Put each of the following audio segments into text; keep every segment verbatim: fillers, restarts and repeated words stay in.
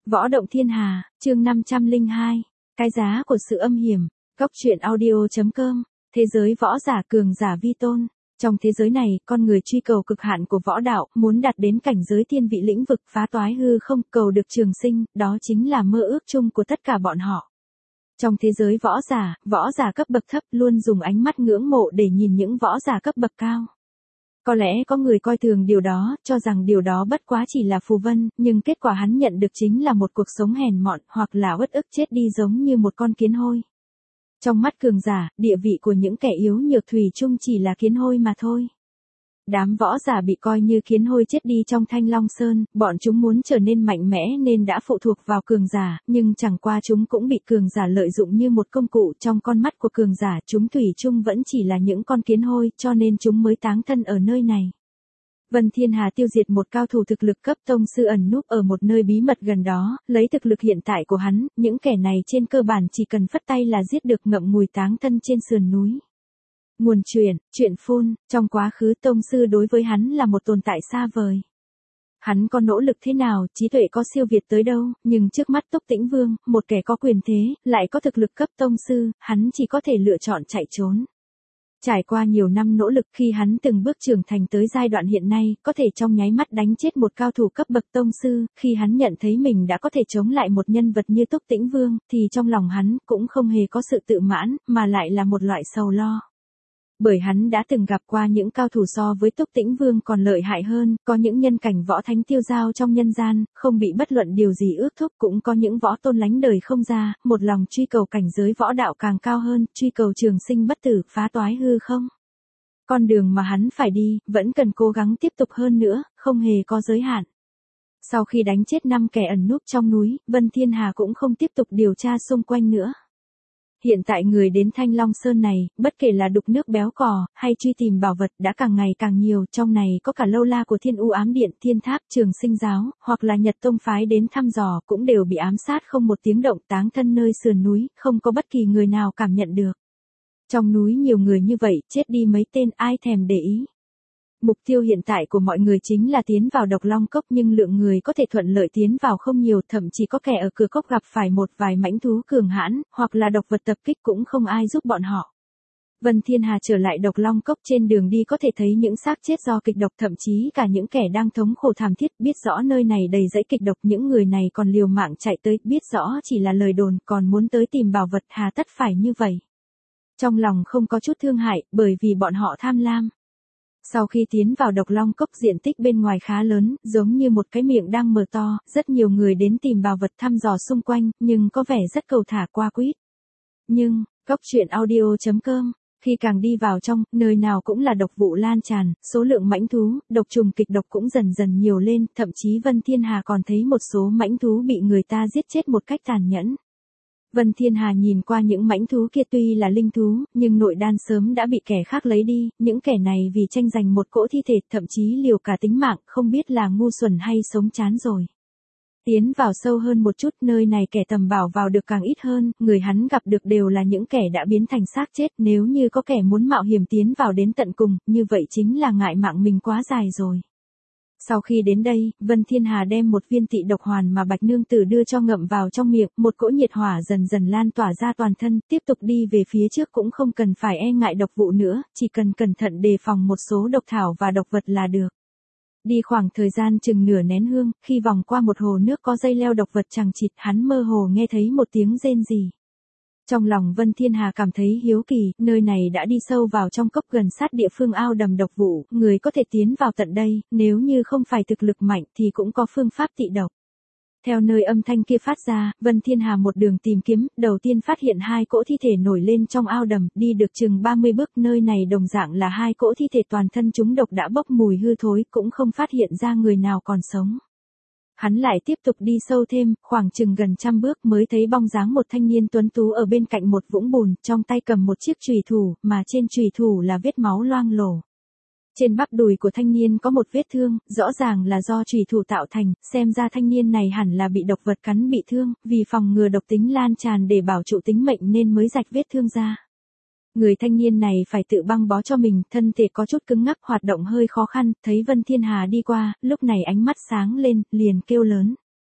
Võ động thiên hà, chương năm trăm lẻ hai, cái giá của sự âm hiểm, góc truyện audio chấm com, thế giới võ giả cường giả vi tôn. Trong thế giới này, con người truy cầu cực hạn của võ đạo, muốn đạt đến cảnh giới thiên vị lĩnh vực phá toái hư không, cầu được trường sinh, đó chính là mơ ước chung của tất cả bọn họ. Trong thế giới võ giả, võ giả cấp bậc thấp luôn dùng ánh mắt ngưỡng mộ để nhìn những võ giả cấp bậc cao. Có lẽ có người coi thường điều đó, cho rằng điều đó bất quá chỉ là phù vân, nhưng kết quả hắn nhận được chính là một cuộc sống hèn mọn, hoặc là uất ức chết đi giống như một con kiến hôi. Trong mắt cường giả, địa vị của những kẻ yếu nhược thủy chung chỉ là kiến hôi mà thôi. Đám võ giả bị coi như kiến hôi chết đi trong Thanh Long Sơn, bọn chúng muốn trở nên mạnh mẽ nên đã phụ thuộc vào cường giả, nhưng chẳng qua chúng cũng bị cường giả lợi dụng như một công cụ. Trong con mắt của cường giả, chúng thủy chung vẫn chỉ là những con kiến hôi, cho nên chúng mới táng thân ở nơi này. Vân Thiên Hà tiêu diệt một cao thủ thực lực cấp tông sư ẩn núp ở một nơi bí mật gần đó, lấy thực lực hiện tại của hắn, những kẻ này trên cơ bản chỉ cần phất tay là giết được ngậm ngùi táng thân trên sườn núi. Nguồn truyền, chuyện phun, trong quá khứ tông sư đối với hắn là một tồn tại xa vời. Hắn có nỗ lực thế nào, trí tuệ có siêu việt tới đâu, nhưng trước mắt Túc Tĩnh Vương, một kẻ có quyền thế, lại có thực lực cấp tông sư, hắn chỉ có thể lựa chọn chạy trốn. Trải qua nhiều năm nỗ lực khi hắn từng bước trưởng thành tới giai đoạn hiện nay, có thể trong nháy mắt đánh chết một cao thủ cấp bậc tông sư, khi hắn nhận thấy mình đã có thể chống lại một nhân vật như Túc Tĩnh Vương, thì trong lòng hắn cũng không hề có sự tự mãn, mà lại là một loại sầu lo. Bởi hắn đã từng gặp qua những cao thủ so với Túc Tĩnh Vương còn lợi hại hơn, có những nhân cảnh võ thánh tiêu dao trong nhân gian, không bị bất luận điều gì ước thúc, cũng có những võ tôn lánh đời không ra, một lòng truy cầu cảnh giới võ đạo càng cao hơn, truy cầu trường sinh bất tử, phá toái hư không. Con đường mà hắn phải đi, vẫn cần cố gắng tiếp tục hơn nữa, không hề có giới hạn. Sau khi đánh chết năm kẻ ẩn núp trong núi, Vân Thiên Hà cũng không tiếp tục điều tra xung quanh nữa. Hiện tại người đến Thanh Long Sơn này, bất kể là đục nước béo cò, hay truy tìm bảo vật đã càng ngày càng nhiều, trong này có cả lâu la của Thiên U Ám Điện, Thiên Tháp, Trường Sinh Giáo, hoặc là Nhật Tông phái đến thăm dò, cũng đều bị ám sát không một tiếng động táng thân nơi sườn núi, không có bất kỳ người nào cảm nhận được. Trong núi nhiều người như vậy, chết đi mấy tên ai thèm để ý. Mục tiêu hiện tại của mọi người chính là tiến vào Độc Long Cốc, nhưng lượng người có thể thuận lợi tiến vào không nhiều, thậm chí có kẻ ở cửa cốc gặp phải một vài mãnh thú cường hãn, hoặc là độc vật tập kích cũng không ai giúp bọn họ. Vân Thiên Hà trở lại Độc Long Cốc, trên đường đi có thể thấy những xác chết do kịch độc, thậm chí cả những kẻ đang thống khổ thảm thiết, biết rõ nơi này đầy dẫy kịch độc, những người này còn liều mạng chạy tới, biết rõ chỉ là lời đồn, còn muốn tới tìm bảo vật, hà tất phải như vậy. Trong lòng không có chút thương hại, bởi vì bọn họ tham lam. Sau khi tiến vào Độc Long Cốc, diện tích bên ngoài khá lớn, giống như một cái miệng đang mở to, rất nhiều người đến tìm bảo vật thăm dò xung quanh, nhưng có vẻ rất cầu thả qua quýt. Nhưng, góc truyện audio chấm com, khi càng đi vào trong, nơi nào cũng là độc vụ lan tràn, số lượng mãnh thú, độc trùng kịch độc cũng dần dần nhiều lên, thậm chí Vân Thiên Hà còn thấy một số mãnh thú bị người ta giết chết một cách tàn nhẫn. Vân Thiên Hà nhìn qua những mãnh thú kia tuy là linh thú, nhưng nội đan sớm đã bị kẻ khác lấy đi, những kẻ này vì tranh giành một cỗ thi thể, thậm chí liều cả tính mạng, không biết là ngu xuẩn hay sống chán rồi. Tiến vào sâu hơn một chút, nơi này kẻ tầm bảo vào được càng ít hơn, người hắn gặp được đều là những kẻ đã biến thành xác chết, nếu như có kẻ muốn mạo hiểm tiến vào đến tận cùng, như vậy chính là ngại mạng mình quá dài rồi. Sau khi đến đây, Vân Thiên Hà đem một viên tị độc hoàn mà Bạch Nương Tử đưa cho ngậm vào trong miệng, một cỗ nhiệt hỏa dần dần lan tỏa ra toàn thân, tiếp tục đi về phía trước cũng không cần phải e ngại độc vụ nữa, chỉ cần cẩn thận đề phòng một số độc thảo và độc vật là được. Đi khoảng thời gian chừng nửa nén hương, khi vòng qua một hồ nước có dây leo độc vật chằng chịt, hắn mơ hồ nghe thấy một tiếng rên rỉ. Trong lòng Vân Thiên Hà cảm thấy hiếu kỳ, nơi này đã đi sâu vào trong cốc gần sát địa phương ao đầm độc vụ, người có thể tiến vào tận đây, nếu như không phải thực lực mạnh thì cũng có phương pháp tị độc. Theo nơi âm thanh kia phát ra, Vân Thiên Hà một đường tìm kiếm, đầu tiên phát hiện hai cỗ thi thể nổi lên trong ao đầm, đi được chừng ba mươi bước, nơi này đồng dạng là hai cỗ thi thể toàn thân chúng độc đã bốc mùi hư thối, cũng không phát hiện ra người nào còn sống. Hắn lại tiếp tục đi sâu thêm, khoảng chừng gần trăm bước mới thấy bóng dáng một thanh niên tuấn tú ở bên cạnh một vũng bùn, trong tay cầm một chiếc chùy thủ, mà trên chùy thủ là vết máu loang lổ. Trên bắp đùi của thanh niên có một vết thương, rõ ràng là do chùy thủ tạo thành, xem ra thanh niên này hẳn là bị độc vật cắn bị thương, vì phòng ngừa độc tính lan tràn để bảo trụ tính mệnh nên mới rạch vết thương ra. Người thanh niên này phải tự băng bó cho mình, thân thể có chút cứng ngắc, hoạt động hơi khó khăn, thấy Vân Thiên Hà đi qua, lúc này ánh mắt sáng lên, liền kêu lớn.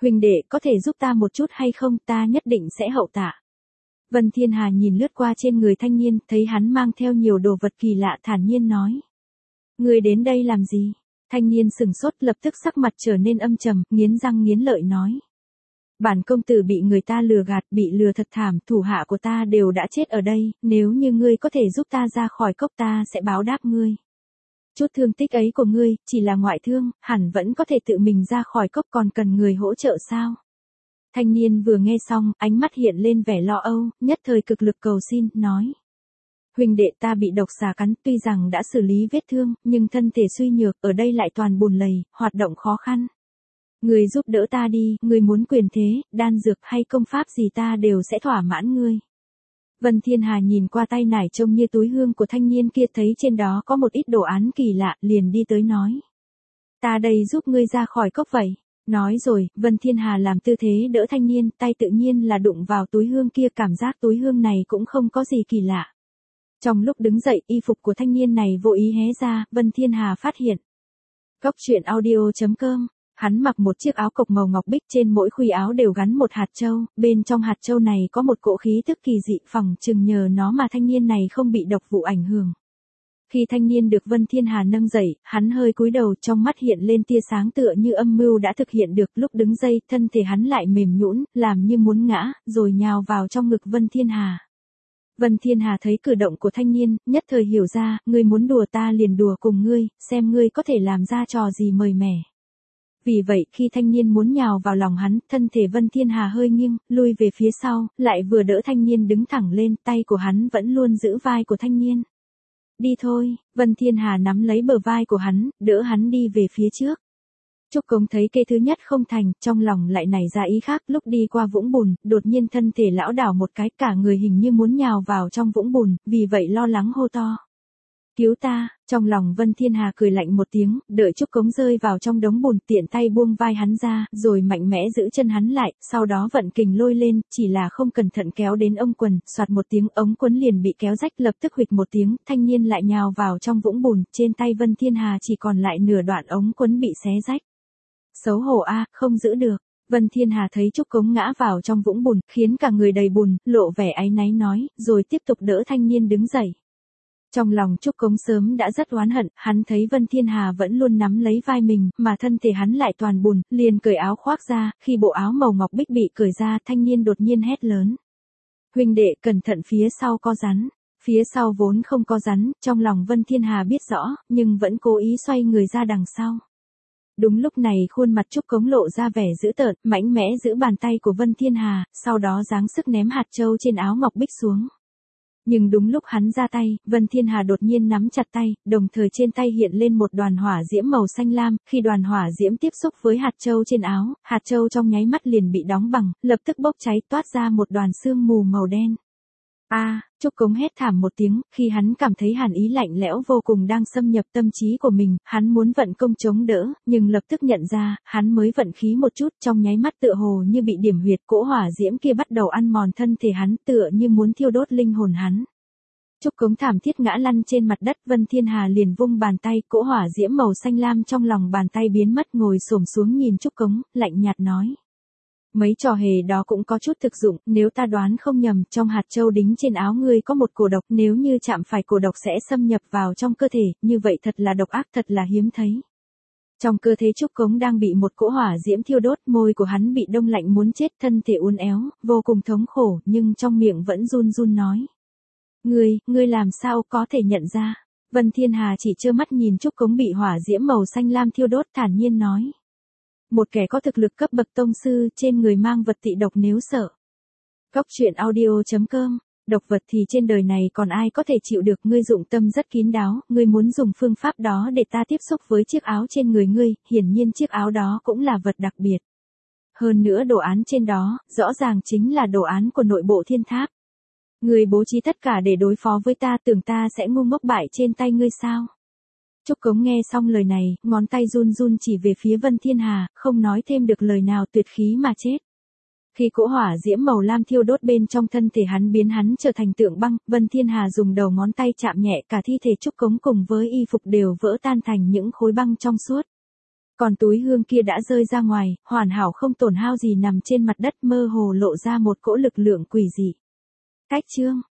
Huynh đệ có thể giúp ta một chút hay không, ta nhất định sẽ hậu tạ. Vân Thiên Hà nhìn lướt qua trên người thanh niên, thấy hắn mang theo nhiều đồ vật kỳ lạ, thản nhiên nói. Ngươi đến đây làm gì? Thanh niên sừng sốt, lập tức sắc mặt trở nên âm trầm, nghiến răng nghiến lợi nói. Bản công tử bị người ta lừa gạt, bị lừa thật thảm, thủ hạ của ta đều đã chết ở đây, nếu như ngươi có thể giúp ta ra khỏi cốc ta sẽ báo đáp ngươi. Chút thương tích ấy của ngươi, chỉ là ngoại thương, hẳn vẫn có thể tự mình ra khỏi cốc, còn cần người hỗ trợ sao? Thanh niên vừa nghe xong, ánh mắt hiện lên vẻ lo âu, nhất thời cực lực cầu xin, nói. Huynh đệ ta bị độc xà cắn, tuy rằng đã xử lý vết thương, nhưng thân thể suy nhược, ở đây lại toàn bùn lầy, hoạt động khó khăn. Ngươi giúp đỡ ta đi, ngươi muốn quyền thế, đan dược hay công pháp gì ta đều sẽ thỏa mãn ngươi. Vân Thiên Hà nhìn qua tay nải trông như túi hương của thanh niên kia, thấy trên đó có một ít đồ án kỳ lạ, liền đi tới nói. Ta đây giúp ngươi ra khỏi cốc vậy. Nói rồi, Vân Thiên Hà làm tư thế đỡ thanh niên, tay tự nhiên là đụng vào túi hương kia, cảm giác túi hương này cũng không có gì kỳ lạ. Trong lúc đứng dậy, y phục của thanh niên này vô ý hé ra, Vân Thiên Hà phát hiện. Góc truyện audio chấm com. Hắn mặc một chiếc áo cộc màu ngọc bích, trên mỗi khuy áo đều gắn một hạt châu, bên trong hạt châu này có một cỗ khí tức kỳ dị, phỏng chừng nhờ nó mà thanh niên này không bị độc vụ ảnh hưởng. Khi thanh niên được Vân Thiên Hà nâng dậy, hắn hơi cúi đầu, trong mắt hiện lên tia sáng tựa như âm mưu đã thực hiện được, lúc đứng dậy, thân thể hắn lại mềm nhũn, làm như muốn ngã, rồi nhào vào trong ngực Vân Thiên Hà. Vân Thiên Hà thấy cử động của thanh niên, nhất thời hiểu ra, ngươi muốn đùa ta liền đùa cùng ngươi, xem ngươi có thể làm ra trò gì mời mẻ. Vì vậy, khi thanh niên muốn nhào vào lòng hắn, thân thể Vân Thiên Hà hơi nghiêng, lui về phía sau, lại vừa đỡ thanh niên đứng thẳng lên, tay của hắn vẫn luôn giữ vai của thanh niên. Đi thôi, Vân Thiên Hà nắm lấy bờ vai của hắn, đỡ hắn đi về phía trước. Trúc Cống thấy kế thứ nhất không thành, trong lòng lại nảy ra ý khác, lúc đi qua vũng bùn, đột nhiên thân thể lão đảo một cái, cả người hình như muốn nhào vào trong vũng bùn, vì vậy lo lắng hô to. Cứu ta, trong lòng Vân Thiên Hà cười lạnh một tiếng, đợi Trúc Cống rơi vào trong đống bùn, tiện tay buông vai hắn ra, rồi mạnh mẽ giữ chân hắn lại, sau đó vận kình lôi lên, chỉ là không cẩn thận kéo đến ống quần, soạt một tiếng ống quấn liền bị kéo rách, lập tức huỵch một tiếng, thanh niên lại nhào vào trong vũng bùn, trên tay Vân Thiên Hà chỉ còn lại nửa đoạn ống quấn bị xé rách. Xấu hổ a, không giữ được. Vân Thiên Hà thấy Trúc Cống ngã vào trong vũng bùn, khiến cả người đầy bùn, lộ vẻ áy náy nói, rồi tiếp tục đỡ thanh niên đứng dậy. Trong lòng Trúc Cống sớm đã rất oán hận, hắn thấy Vân Thiên Hà vẫn luôn nắm lấy vai mình, mà thân thể hắn lại toàn bùn, liền cởi áo khoác ra, khi bộ áo màu ngọc bích bị cởi ra, thanh niên đột nhiên hét lớn. Huynh đệ, cẩn thận phía sau có rắn. Phía sau vốn không có rắn, trong lòng Vân Thiên Hà biết rõ, nhưng vẫn cố ý xoay người ra đằng sau. Đúng lúc này khuôn mặt Trúc Cống lộ ra vẻ dữ tợn, mạnh mẽ giữ bàn tay của Vân Thiên Hà, sau đó giáng sức ném hạt châu trên áo ngọc bích xuống. Nhưng đúng lúc hắn ra tay, Vân Thiên Hà đột nhiên nắm chặt tay, đồng thời trên tay hiện lên một đoàn hỏa diễm màu xanh lam, khi đoàn hỏa diễm tiếp xúc với hạt châu trên áo, hạt châu trong nháy mắt liền bị đóng bằng, lập tức bốc cháy, toát ra một đoàn sương mù màu đen. A, à, Trúc Cống hét thảm một tiếng, khi hắn cảm thấy hàn ý lạnh lẽo vô cùng đang xâm nhập tâm trí của mình, hắn muốn vận công chống đỡ, nhưng lập tức nhận ra, hắn mới vận khí một chút, trong nháy mắt tựa hồ như bị điểm huyệt, cỗ hỏa diễm kia bắt đầu ăn mòn thân thể hắn, tựa như muốn thiêu đốt linh hồn hắn. Trúc Cống thảm thiết ngã lăn trên mặt đất, Vân Thiên Hà liền vung bàn tay, cỗ hỏa diễm màu xanh lam trong lòng bàn tay biến mất, ngồi xổm xuống nhìn Trúc Cống, lạnh nhạt nói. Mấy trò hề đó cũng có chút thực dụng, nếu ta đoán không nhầm, trong hạt châu đính trên áo ngươi có một cổ độc, nếu như chạm phải cổ độc sẽ xâm nhập vào trong cơ thể, như vậy thật là độc ác, thật là hiếm thấy. Trong cơ thể Trúc Cống đang bị một cỗ hỏa diễm thiêu đốt, môi của hắn bị đông lạnh muốn chết, thân thể uốn éo, vô cùng thống khổ, nhưng trong miệng vẫn run run nói. Ngươi, ngươi làm sao có thể nhận ra? Vân Thiên Hà chỉ trơ mắt nhìn Trúc Cống bị hỏa diễm màu xanh lam thiêu đốt, thản nhiên nói. Một kẻ có thực lực cấp bậc tông sư, trên người mang vật tị độc nếu sợ. Góc truyện audio chấm com, độc vật thì trên đời này còn ai có thể chịu được, ngươi dụng tâm rất kín đáo, ngươi muốn dùng phương pháp đó để ta tiếp xúc với chiếc áo trên người ngươi, hiển nhiên chiếc áo đó cũng là vật đặc biệt. Hơn nữa đồ án trên đó, rõ ràng chính là đồ án của nội bộ thiên tháp. Ngươi bố trí tất cả để đối phó với ta, tưởng ta sẽ ngu ngốc bại trên tay ngươi sao? Trúc Cống nghe xong lời này, ngón tay run run chỉ về phía Vân Thiên Hà, không nói thêm được lời nào, tuyệt khí mà chết. Khi cỗ hỏa diễm màu lam thiêu đốt bên trong thân thể hắn biến hắn trở thành tượng băng, Vân Thiên Hà dùng đầu ngón tay chạm nhẹ, cả thi thể Trúc Cống cùng với y phục đều vỡ tan thành những khối băng trong suốt. Còn túi hương kia đã rơi ra ngoài, hoàn hảo không tổn hao gì nằm trên mặt đất, mơ hồ lộ ra một cỗ lực lượng quỷ dị. Cách chương